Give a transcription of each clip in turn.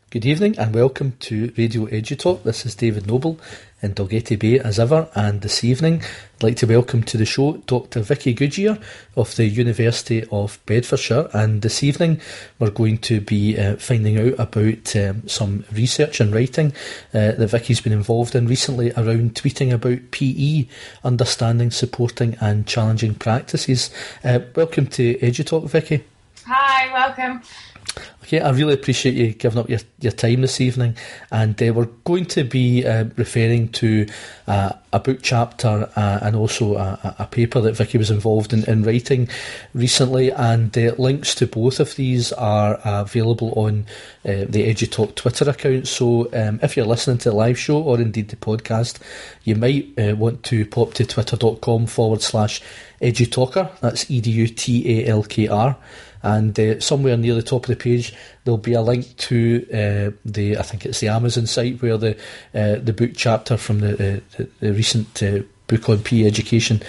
Good evening and welcome to Radio EduTalk. This is David Noble in Dalgety Bay as ever, and this evening I'd like to welcome to the show Dr Vicky Goodyear of the University of Bedfordshire, and this evening we're going to be finding out about some research and writing that Vicky's been involved in recently around tweeting about PE, understanding, supporting and challenging practices. Welcome to EduTalk, Vicky. Hi, welcome. Okay, I really appreciate you giving up your time this evening, and we're going to be referring to a book chapter and also a paper that Vicky was involved in writing recently, and links to both of these are available on the EduTalk Twitter account. So if you're listening to the live show or indeed the podcast, you might want to pop to twitter.com/EduTalker, that's EDUTALKR. And somewhere near the top of the page there'll be a link to I think it's the Amazon site where the book chapter from the recent book on PE education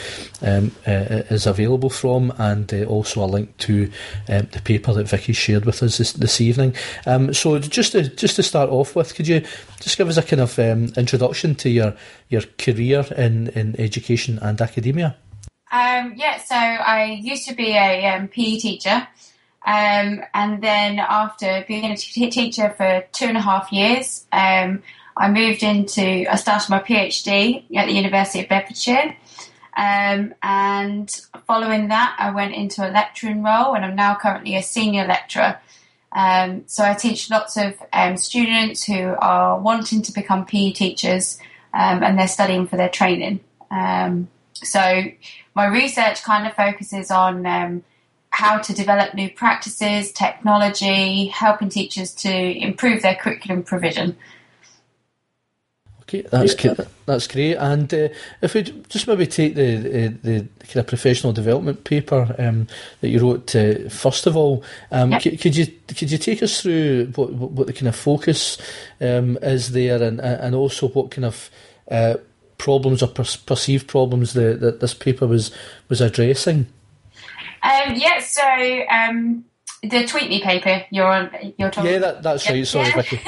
is available from, and also a link to the paper that Vicky shared with us this evening. So just to start off with, could you just give us a kind of introduction to your career in education and academia? So I used to be a PE teacher, and then after being a teacher for 2.5 years, I started my PhD at the University of Bedfordshire, and following that I went into a lecturing role, and I'm now currently a senior lecturer. So I teach lots of students who are wanting to become PE teachers, and they're studying for their training. So my research kind of focuses on how to develop new practices, technology, helping teachers to improve their curriculum provision. Okay, that's great. And if we just maybe take the kind of professional development paper that you wrote first of all, could you take us through what the kind of focus is there, and also what kind of problems or perceived problems that this paper was addressing? The Tweet Me paper you're talking. Yeah, that's right. Sorry, Vicky.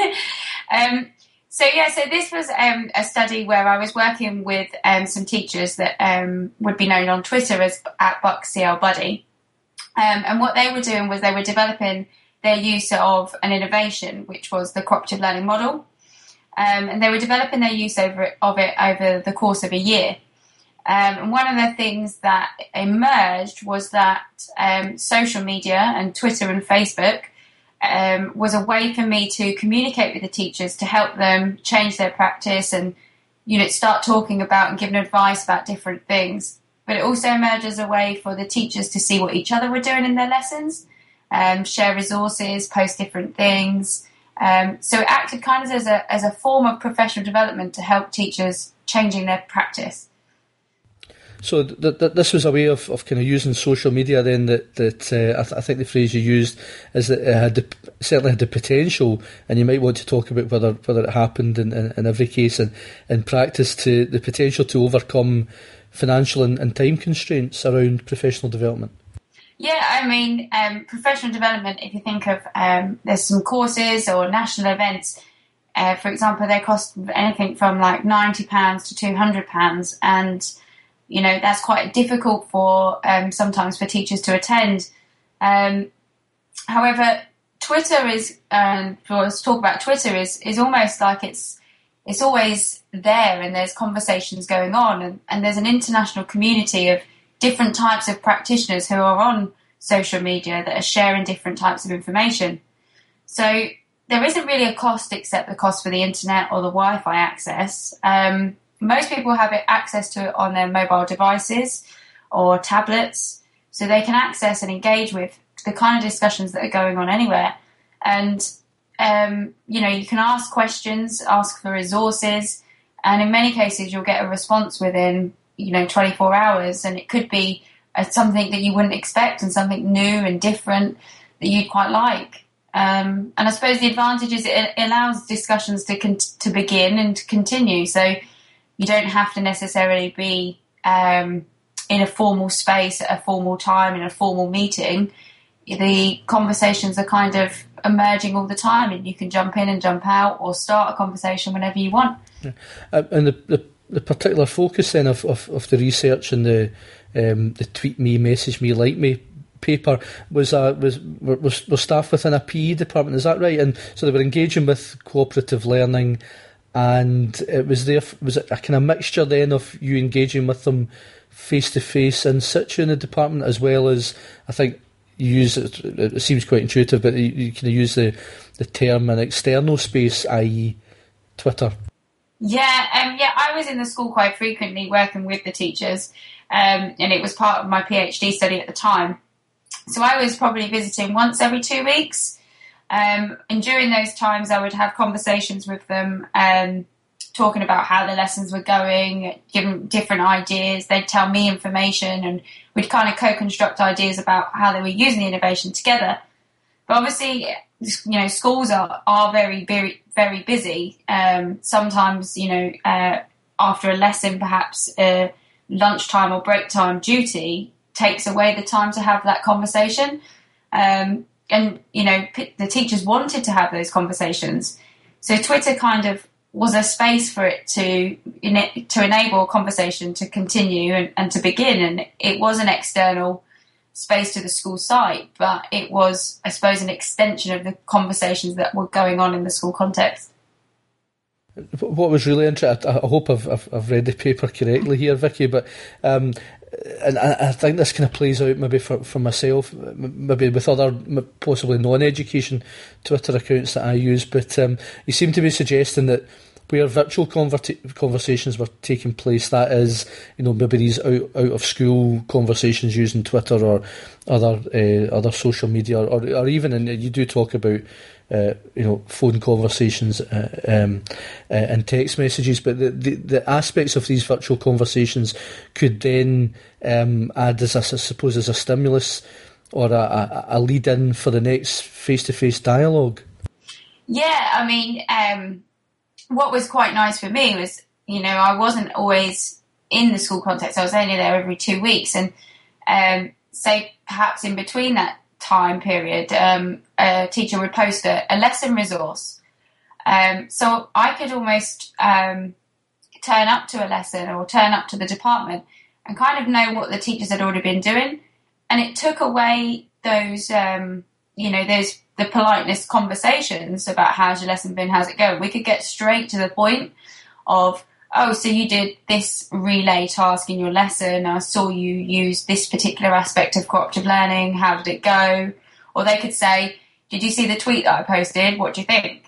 So this was a study where I was working with some teachers that would be known on Twitter as @BuckCLBuddy, and what they were doing was they were developing their use of an innovation, which was the cooperative learning model. And they were developing their use of it over the course of a year. And one of the things that emerged was that social media and Twitter and Facebook was a way for me to communicate with the teachers to help them change their practice and, start talking about and giving advice about different things. But it also emerged as a way for the teachers to see what each other were doing in their lessons, share resources, post different things. So it acted kind of as a form of professional development to help teachers changing their practice. So this was a way of kind of using social media then that I think the phrase you used is that it certainly had the potential, and you might want to talk about whether it happened in every case and in practice, to the potential to overcome financial and time constraints around professional development. Yeah, I mean, professional development, if you think of, there's some courses or national events, for example, they cost anything from like £90 to £200, and, that's quite difficult for sometimes for teachers to attend. However, Twitter is, let's talk about Twitter, is almost like it's always there, and there's conversations going on, and there's an international community of different types of practitioners who are on social media that are sharing different types of information. So there isn't really a cost except the cost for the internet or the Wi-Fi access. Most people have access to it on their mobile devices or tablets, so they can access and engage with the kind of discussions that are going on anywhere. And, you can ask questions, ask for resources, and in many cases you'll get a response within 24 hours, and it could be something that you wouldn't expect and something new and different that you'd quite like. And I suppose the advantage is it allows discussions to begin and to continue. So you don't have to necessarily be in a formal space at a formal time in a formal meeting. The conversations are kind of emerging all the time, and you can jump in and jump out or start a conversation whenever you want. Yeah. And the particular focus then of the research and the tweet me, message me, like me paper was staff within a PE department, is that right? And so they were engaging with cooperative learning, and it was it a kind of mixture then of you engaging with them face to face in situ in the department, as well as, I think you use it seems quite intuitive, but you kind of use the term an external space, i.e. Twitter. Yeah, I was in the school quite frequently working with the teachers, and it was part of my PhD study at the time. So I was probably visiting once every 2 weeks, and during those times I would have conversations with them, talking about how the lessons were going, giving different ideas. They'd tell me information, and we'd kind of co-construct ideas about how they were using the innovation together. But obviously, schools are very, very, very busy. Sometimes, after a lesson, perhaps lunchtime or break time duty takes away the time to have that conversation. And the teachers wanted to have those conversations. So Twitter kind of was a space for it to enable a conversation to continue and to begin. And it was an external space to the school site, but it was, I suppose, an extension of the conversations that were going on in the school context. What was really interesting, I hope I've read the paper correctly here, Vicky, but and I think this kind of plays out maybe for myself, maybe with other possibly non-education Twitter accounts that I use, but you seem to be suggesting that where virtual conversations were taking place, that is, maybe these out of school conversations using Twitter or other social media, or even, and you do talk about phone conversations and text messages, but the aspects of these virtual conversations could then add as a stimulus or a lead in for the next face-to-face dialogue. Yeah, I mean, what was quite nice for me was, I wasn't always in the school context. I was only there every 2 weeks, and say perhaps in between that time period, a teacher would post a lesson resource. So I could almost turn up to a lesson or turn up to the department and kind of know what the teachers had already been doing. And it took away those, the politeness conversations about how's your lesson been, how's it going. We could get straight to the point of, oh, so you did this relay task in your lesson. I saw you use this particular aspect of cooperative learning. How did it go? Or they could say, did you see the tweet that I posted? What do you think?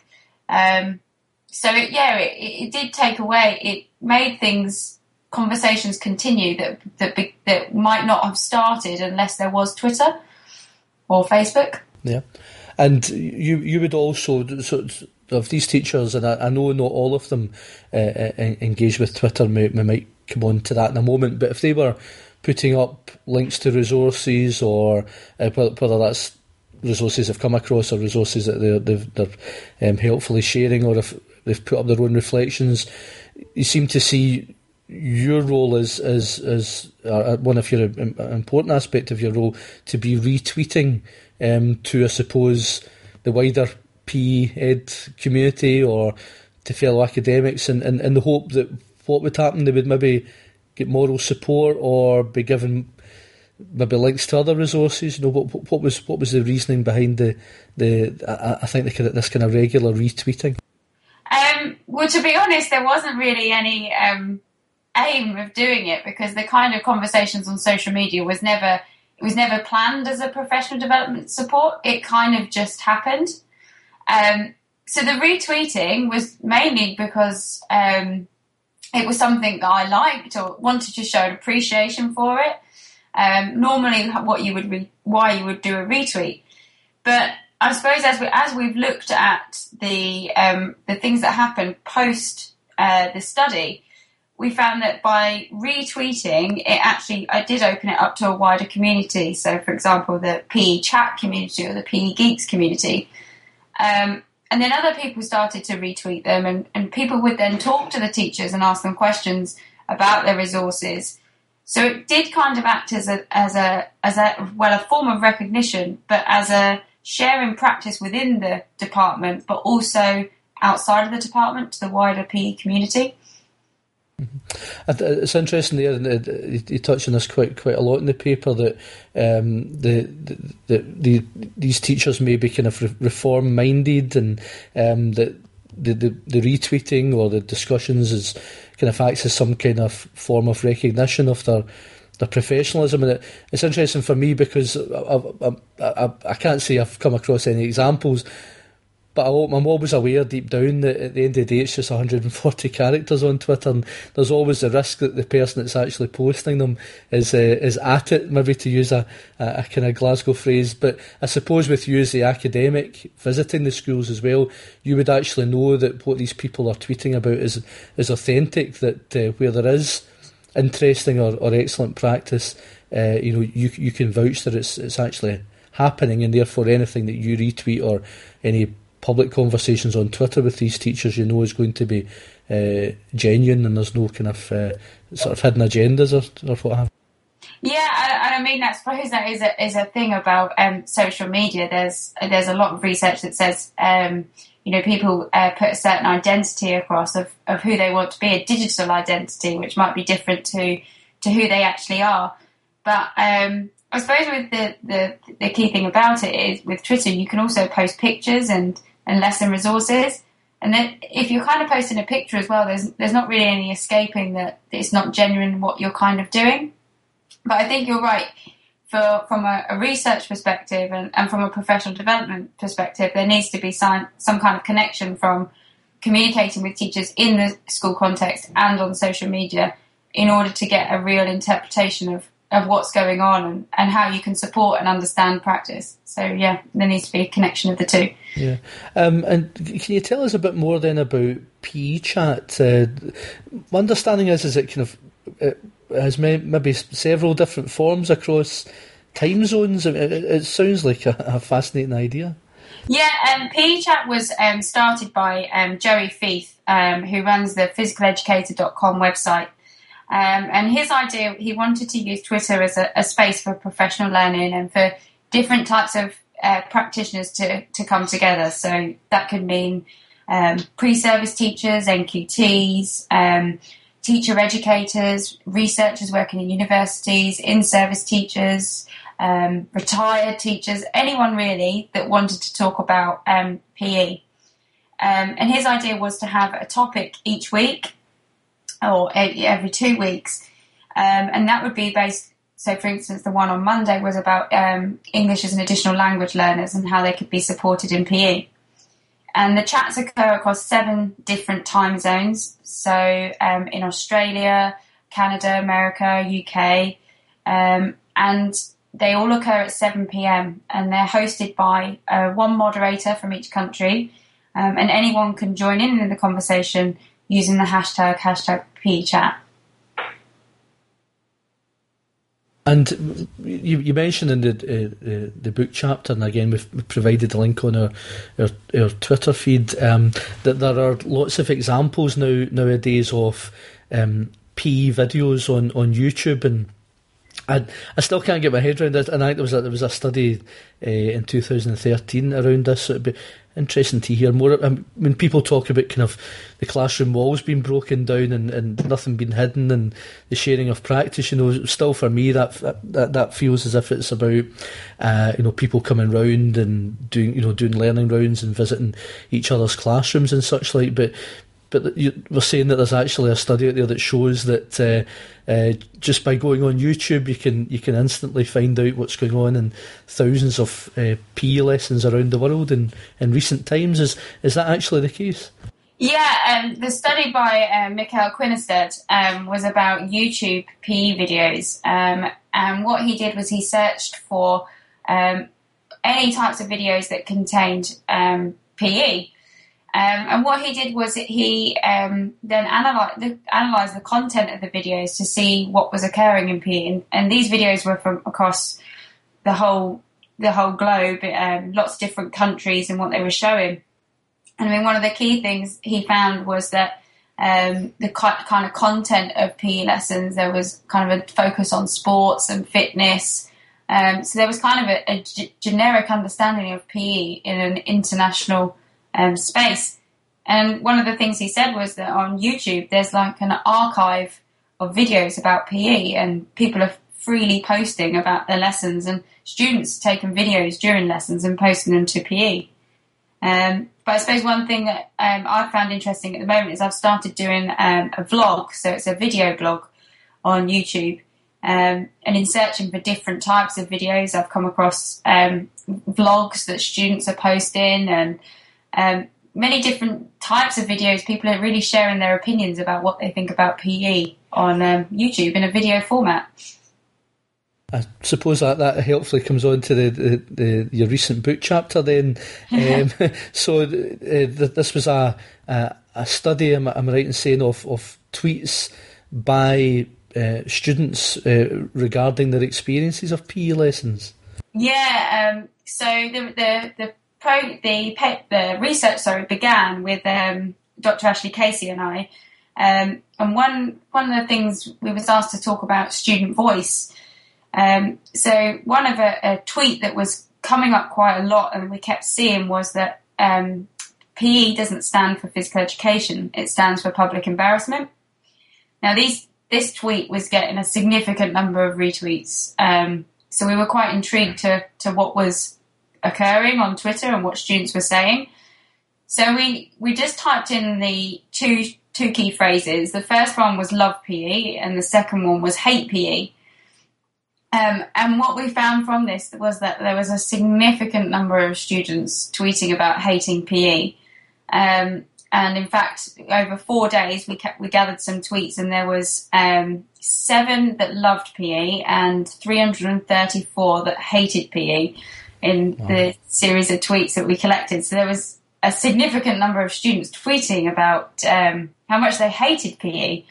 It did take away. It made conversations continue that might not have started unless there was Twitter or Facebook. Yeah. And you would also, of these teachers, and I know not all of them engage with Twitter, we might come on to that in a moment, but if they were putting up links to resources, or whether that's resources they've come across or resources that they're helpfully sharing, or if they've put up their own reflections, you seem to see your role as one of your important aspect of your role to be retweeting to, I suppose, the wider PE ed community or to fellow academics, in the hope that what would happen, they would maybe get moral support or be given maybe links to other resources. What was the reasoning behind I think this kind of regular retweeting? Well, to be honest, there wasn't really any aim of doing it, because the kind of conversations on social media was never planned as a professional development support. It kind of just happened. So the retweeting was mainly because it was something that I liked or wanted to show an appreciation for it. Normally, why you would do a retweet, but I suppose as we've looked at the things that happened post the study, we found that by retweeting, I did open it up to a wider community. So, for example, the PE chat community or the PE Geeks community. And then other people started to retweet them, and people would then talk to the teachers and ask them questions about their resources. So it did kind of act as a form of recognition, but as a sharing practice within the department, but also outside of the department to the wider PE community. It's interesting there, and you touch on this quite a lot in the paper, that these teachers may be kind of reform minded, and that the retweeting or the discussions is kind of acts as some kind of form of recognition of their professionalism. And it's interesting for me because I can't say I've come across any examples, but I'm always aware deep down that at the end of the day it's just 140 characters on Twitter, and there's always the risk that the person that's actually posting them is at it, maybe to use a kind of Glasgow phrase. But I suppose with you as the academic visiting the schools as well, you would actually know that what these people are tweeting about is authentic, that where there is interesting or excellent practice, you can vouch that it's actually happening, and therefore anything that you retweet or any public conversations on Twitter with these teachers, is going to be genuine, and there's no kind of sort of hidden agendas or what have you. Yeah, and I mean, I suppose that is a thing about social media. There's a lot of research that says people put a certain identity across of who they want to be, a digital identity, which might be different to who they actually are. But I suppose with the key thing about it is with Twitter, you can also post pictures and lesson resources. And then if you're kind of posting a picture as well, there's not really any escaping that it's not genuine what you're kind of doing. But I think you're right. From a research perspective and from a professional development perspective, there needs to be some kind of connection from communicating with teachers in the school context and on social media in order to get a real interpretation of what's going on and how you can support and understand practice. So, yeah, there needs to be a connection of the two. Yeah. And can you tell us a bit more then about PE Chat? My understanding is it kind of has maybe several different forms across time zones. It sounds like a fascinating idea. Yeah, PE Chat was started by Joey Feith, who runs the physicaleducator.com website. And his idea, he wanted to use Twitter as a space for professional learning and for different types of practitioners to come together. So that could mean pre-service teachers, NQTs, teacher educators, researchers working in universities, in-service teachers, retired teachers, anyone really that wanted to talk about PE. And his idea was to have a topic each week or every 2 weeks. And that would be based, so for instance, the one on Monday was about English as an additional language learners and how they could be supported in PE. And the chats occur across 7 different time zones. So in Australia, Canada, America, UK, and they all occur at 7 p.m. and they're hosted by one moderator from each country, and anyone can join in the conversation using the hashtag PEChat. And you mentioned in the book chapter, and again we've provided a link on our Twitter feed, that there are lots of examples nowadays of PE videos on YouTube, and I still can't get my head around it. And I think there was a study in 2013 around this, so it'd be interesting to hear more. When people talk about kind of the classroom walls being broken down and nothing being hidden and the sharing of practice, still for me that feels as if it's about people coming round and doing learning rounds and visiting each other's classrooms and such like. But we're saying that there's actually a study out there that shows that just by going on YouTube, you can instantly find out what's going on in thousands of PE lessons around the world in recent times. Is that actually the case? Yeah, the study by Mikael Quinnested was about YouTube PE videos. And what he did was he searched for any types of videos that contained PE. And what he did was he then analysed the content of the videos to see what was occurring in PE. And these videos were from across the whole globe, lots of different countries and what they were showing. And I mean, one of the key things he found was that the kind of content of PE lessons, there was kind of a focus on sports and fitness, So there was kind of a generic understanding of PE in an international space. And one of the things he said was that on YouTube, there's like an archive of videos about PE, and people are freely posting about their lessons, and students taking videos during lessons and posting them to PE. But I suppose one thing that I've found interesting at the moment is I've started doing a vlog, so it's a video blog on YouTube. And in searching for different types of videos, I've come across vlogs that students are posting, and many different types of videos. People are really sharing their opinions about what they think about PE on YouTube in a video format. I suppose that helpfully comes on to your recent book chapter then. So this was a study, am I right in saying, of tweets by students regarding their experiences of PE lessons? Yeah, so the research began with Dr. Ashley Casey and I, and one of the things we was asked to talk about student voice. So one of a tweet that was coming up quite a lot and we kept seeing was that PE doesn't stand for physical education, it stands for public embarrassment. Now this tweet was getting a significant number of retweets, so we were quite intrigued to what was occurring on Twitter and what students were saying. So we just typed in the two key phrases. The first one was love PE and the second one was hate PE. And what we found from this was that there was a significant number of students tweeting about hating PE. And in fact, over 4 days, we gathered some tweets, and there was 7 that loved PE and 334 that hated PE in the series of tweets that we collected. So there was a significant number of students tweeting about how much they hated PE.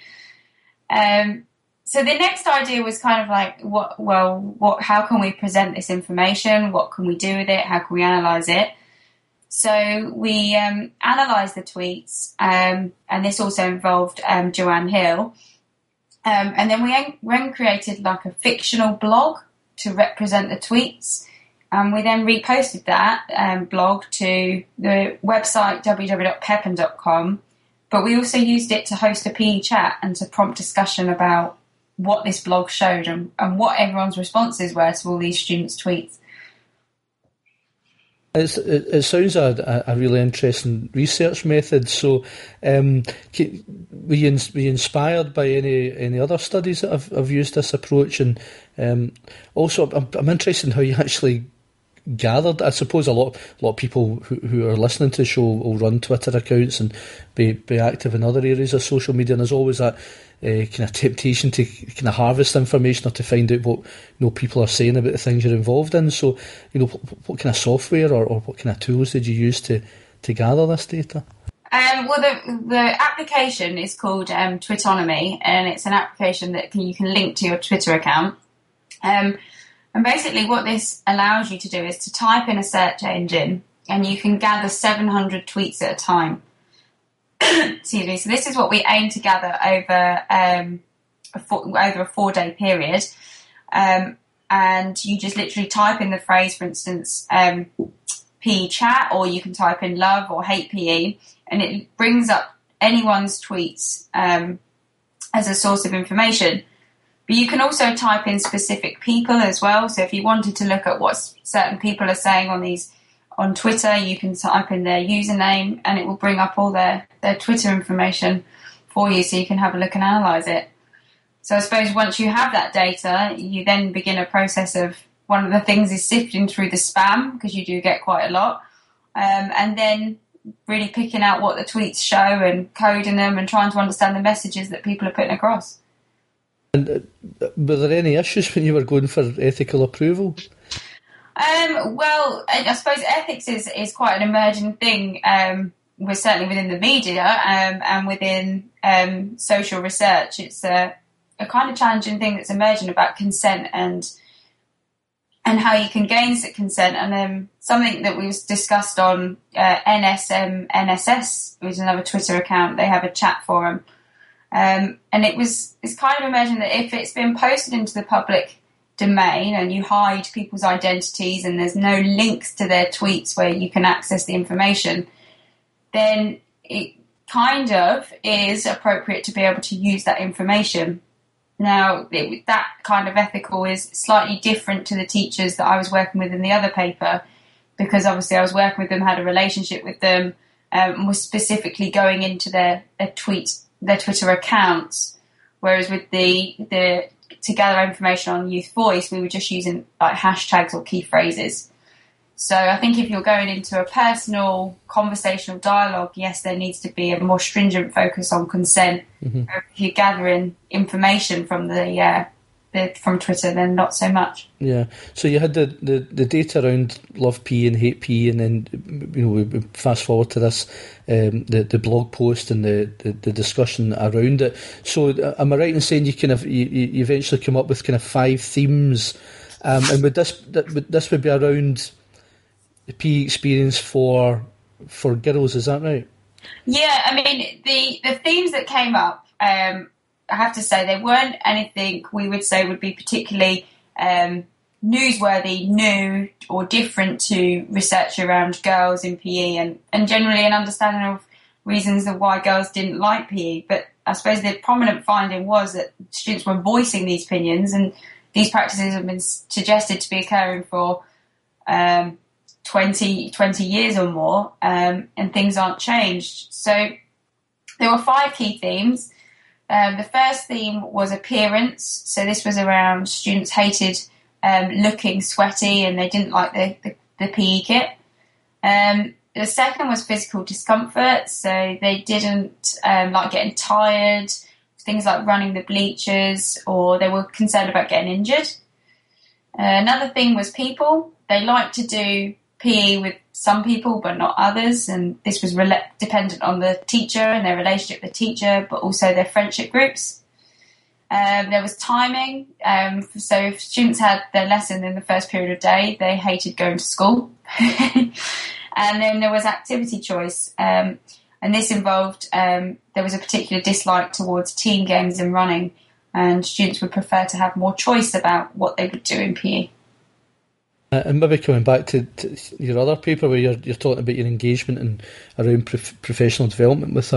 So the next idea was kind of like, how can we present this information? What can we do with it? How can we analyse it? So we analysed the tweets, and this also involved Joanne Hill. And then we created like a fictional blog to represent the tweets. And we then reposted that blog to the website www.pepin.com. But we also used it to host a PE chat and to prompt discussion about what this blog showed and what everyone's responses were to all these students' tweets. It sounds a really interesting research method. So, were you inspired by any other studies that have used this approach? And also, I'm interested in how you actually gathered. I suppose a lot of people who are listening to the show will run Twitter accounts and be active in other areas of social media, and there's always that kind of temptation to kind of harvest information or to find out what people are saying about the things you're involved in. So, what kind of software or what kind of tools did you use to gather this data? Well, the application is called Twitonomy, and it's an application that you can link to your Twitter account. And basically what this allows you to do is to type in a search engine, and you can gather 700 tweets at a time. Excuse me. So this is what we aim to gather over a 4-day period. And you just literally type in the phrase, for instance, PE chat, or you can type in love or hate PE, and it brings up anyone's tweets as a source of information. But you can also type in specific people as well. So if you wanted to look at what certain people are saying on Twitter, you can type in their username and it will bring up all their Twitter information for you, so you can have a look and analyse it. So I suppose once you have that data, you then begin a process of, one of the things is sifting through the spam, because you do get quite a lot, and then really picking out what the tweets show and coding them and trying to understand the messages that people are putting across. And were there any issues when you were going for ethical approval? Well, I suppose ethics is quite an emerging thing. We're certainly within the media and within social research. It's a kind of challenging thing that's emerging about consent and how you can gain consent. And something that was discussed on NSS, which is another Twitter account. They have a chat forum. And it's kind of emerging that if it's been posted into the public domain and you hide people's identities and there's no links to their tweets where you can access the information, then it kind of is appropriate to be able to use that information. Now, that kind of ethical is slightly different to the teachers that I was working with in the other paper, because obviously I was working with them, had a relationship with them, was specifically going into their Twitter accounts, whereas with the to gather information on Youth Voice, we were just using like hashtags or key phrases. So I think if you're going into a personal conversational dialogue, yes, there needs to be a more stringent focus on consent. Mm-hmm. If you're gathering information from from Twitter, then not so much. Yeah. So you had the data around love PE and hate PE, and then we fast forward to this, the blog post and the discussion around it. So am I right in saying you eventually come up with kind of 5 themes, and would this would be around the PE experience for girls? Is that right? Yeah. I mean, the themes that came up, I have to say, they weren't anything we would say would be particularly newsworthy, new or different to research around girls in PE and generally an understanding of reasons of why girls didn't like PE. But I suppose the prominent finding was that students were voicing these opinions, and these practices have been suggested to be occurring for 20 years or more, and things aren't changed. So there were 5 key themes. The first theme was appearance. So this was around students hated looking sweaty and they didn't like the PE kit. The second was physical discomfort. So they didn't like getting tired, things like running the bleachers, or they were concerned about getting injured. Another thing was people. They liked to do PE with some people but not others, and this was dependent on the teacher and their relationship with the teacher, but also their friendship groups. There was timing, so if students had their lesson in the first period of day, they hated going to school. And then there was activity choice, and this involved there was a particular dislike towards team games and running, and students would prefer to have more choice about what they would do in PE. And maybe coming back to your other paper where you're talking about your engagement and around professional development with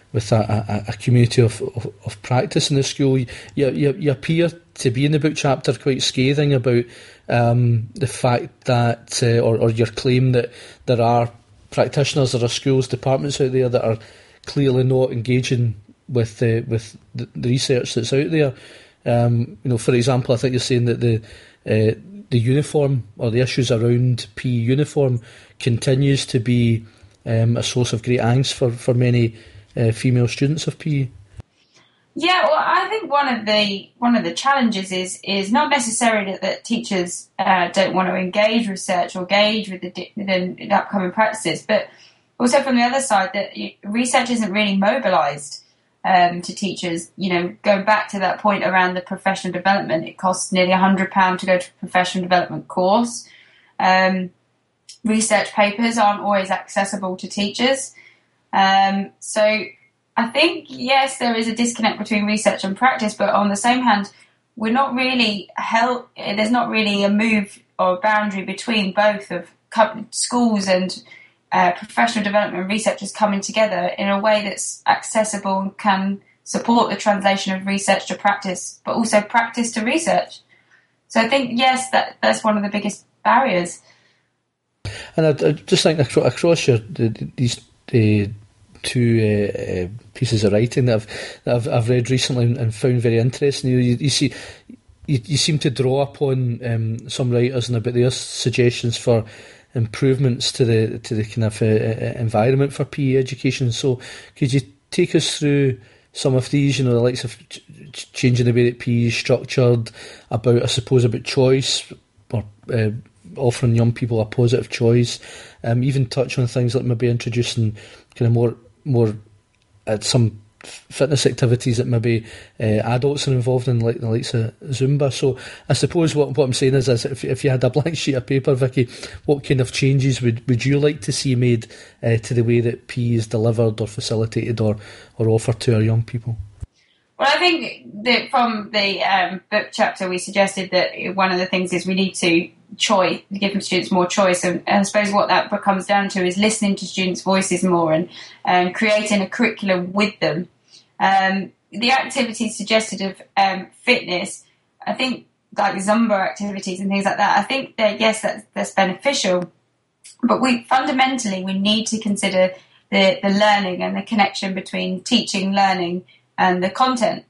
a community of practice in the school, you appear to be in the book chapter quite scathing about the fact that, or your claim that there are practitioners, there are schools, departments out there that are clearly not engaging with the research that's out there. For example, I think you're saying that the uniform or the issues around PE uniform continues to be a source of great angst for many female students of PE. Yeah, well, I think one of the challenges is not necessarily that teachers don't want to engage research or engage with the upcoming practices, but also from the other side that research isn't really mobilised to teachers. Going back to that point around the professional development, it costs nearly £100 to go to a professional development course. Research papers aren't always accessible to teachers. So I think, yes, there is a disconnect between research and practice, but on the same hand, there's not really a move or a boundary between both of schools and professional development and researchers coming together in a way that's accessible and can support the translation of research to practice, but also practice to research. So I think, yes, that's one of the biggest barriers. And I just think across these two pieces of writing that I've read recently and found very interesting, you seem to draw upon some writers and about their suggestions for improvements to the kind of environment for PE education. So could you take us through some of these, the likes of changing the way that PE is structured, about choice, or offering young people a positive choice, even touch on things like maybe introducing kind of more some fitness activities that maybe adults are involved in, like the likes of Zumba. So I suppose what I'm saying is if you had a blank sheet of paper, Vicky, what kind of changes would you like to see made to the way that PE is delivered or facilitated or offered to our young people? Well, I think that from the book chapter, we suggested that one of the things is we need to give students more choice. And I suppose what that comes down to is listening to students' voices more and creating a curriculum with them. The activities suggested of fitness, I think, like Zumba activities and things like that, I think that, yes, that's beneficial. But fundamentally, we need to consider the learning and the connection between teaching, learning, and the content.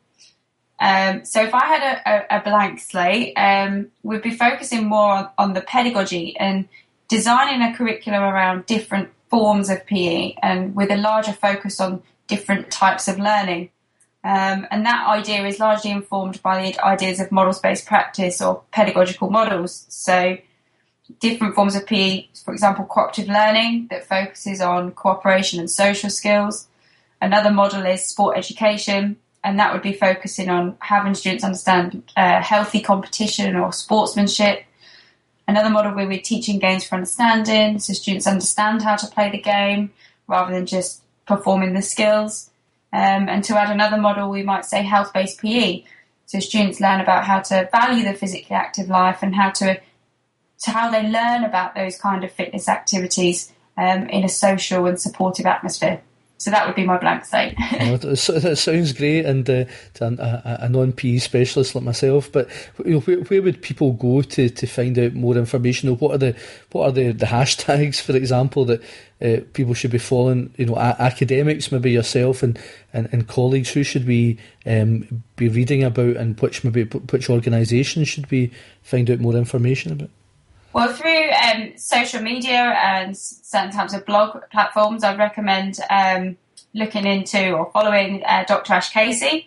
So if I had a blank slate, we'd be focusing more on the pedagogy and designing a curriculum around different forms of PE and with a larger focus on different types of learning. And that idea is largely informed by the ideas of models-based practice or pedagogical models. So different forms of PE, for example, cooperative learning that focuses on cooperation and social skills. Another model is sport education, and that would be focusing on having students understand healthy competition or sportsmanship. Another model where we're teaching games for understanding, so students understand how to play the game rather than just performing the skills. And to add another model, we might say health-based PE, so students learn about how to value the physically active life and how they learn about those kind of fitness activities in a social and supportive atmosphere. So that would be my blank slate. That sounds great, and to a non-PE specialist like myself. But where would people go to find out more information? What are the hashtags, for example, that people should be following? Academics, maybe yourself and colleagues. Who should we be reading about, and which organisations should we find out more information about? Well, through social media and certain types of blog platforms, I'd recommend looking into or following Dr. Ash Casey.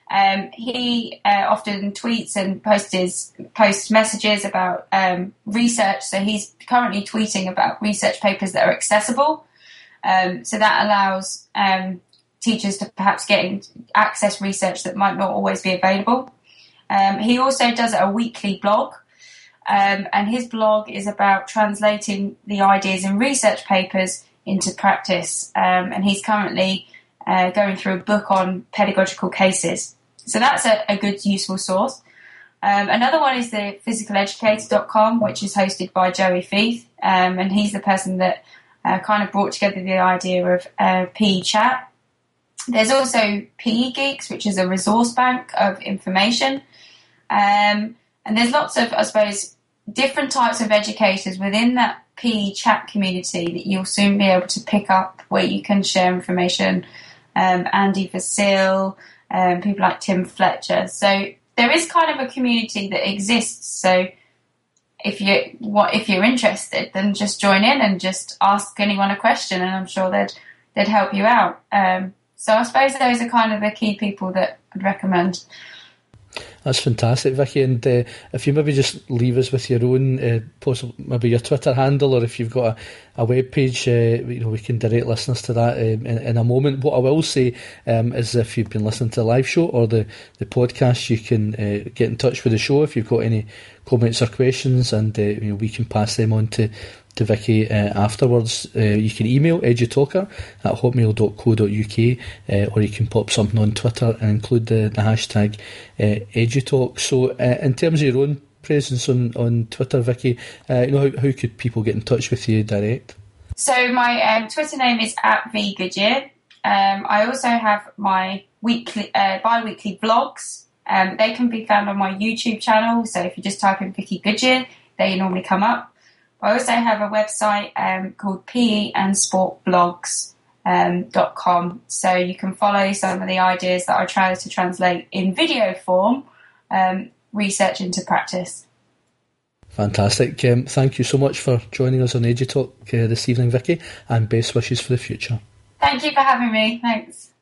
He often tweets and posts messages about research. So he's currently tweeting about research papers that are accessible. So that allows teachers to perhaps access research that might not always be available. He also does a weekly blog. And his blog is about translating the ideas in research papers into practice. And he's currently going through a book on pedagogical cases. So that's a good, useful source. Another one is the physicaleducator.com, which is hosted by Joey Feith. And he's the person that kind of brought together the idea of PE chat. There's also PE Geeks, which is a resource bank of information. And there's lots of, I suppose, different types of educators within that PE chat community that you'll soon be able to pick up, where you can share information. Andy Vasile, people like Tim Fletcher. So there is kind of a community that exists. So if you're interested, then just join in and just ask anyone a question, and I'm sure they'd help you out. So I suppose those are kind of the key people that I'd recommend. That's fantastic, Vicky. And if you maybe just leave us with your own, maybe your Twitter handle, or if you've got a web page, we can direct listeners to that in a moment. What I will say is, if you've been listening to the live show or the podcast, you can get in touch with the show if you've got any comments or questions, and we can pass them on to Vicky afterwards. You can email edutalker@hotmail.co.uk, or you can pop something on Twitter and include the hashtag edutalk. So in terms of your own presence on Twitter, Vicky, how could people get in touch with you direct? So my Twitter name is @vgoodyear. I also have my bi-weekly vlogs. They can be found on my YouTube channel, so if you just type in Vicky Goodyear, they normally come up. I also have a website called peandsportblogs.com, so you can follow some of the ideas that I try to translate in video form, research into practice. Fantastic. Thank you so much for joining us on EduTalk this evening, Vicky, and best wishes for the future. Thank you for having me. Thanks.